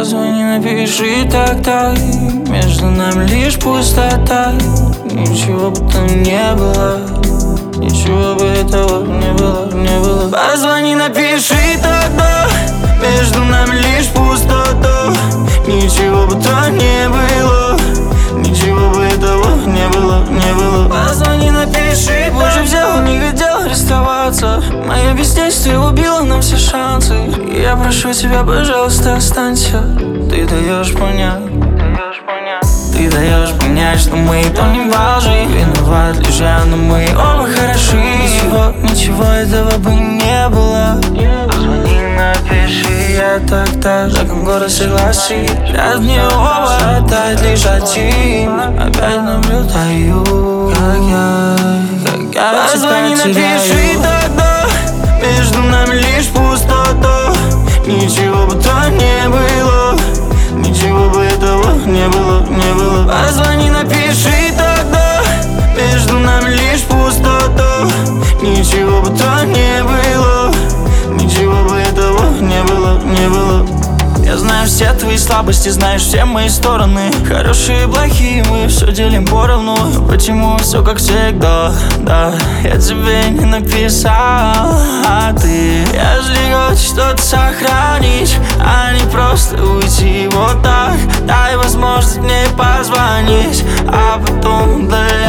Позвони, напиши так. Между нами лишь пустота. Ничего бы там не было, ничего бы этого не было. Позвони, напиши тогда. Между нами лишь пустота. Ничего бы там не было, ничего бы этого не было. Позвони, напиши, позже взял, не хотел расставаться. Мое бездействие убило нам все шансы. Я прошу тебя, пожалуйста, останься. Ты даешь понять, что мы помним во лжи. Виноват лишь я, но мы оба хороши. Ничего этого бы не было. Позвони, напиши, я так законом город согласен. От нее оба хватает лишь один. Опять наблюдаю, как я позвони, напиши тогда. Между нами лишь пустота. Ничего бы там не было, ничего бы этого не было. Позвони, напиши тогда. Между нами лишь пустота. Ничего бы там не было, ничего бы этого не было. Я знаю все твои слабости, знаешь все мои стороны. Хорошие и плохие, мы все делим поровну. Почему все как всегда, да? Я тебе не написал, а ты, если хочешь что-то сохранить, а не просто уйти вот так, дай возможность мне позвонить, а потом удалить.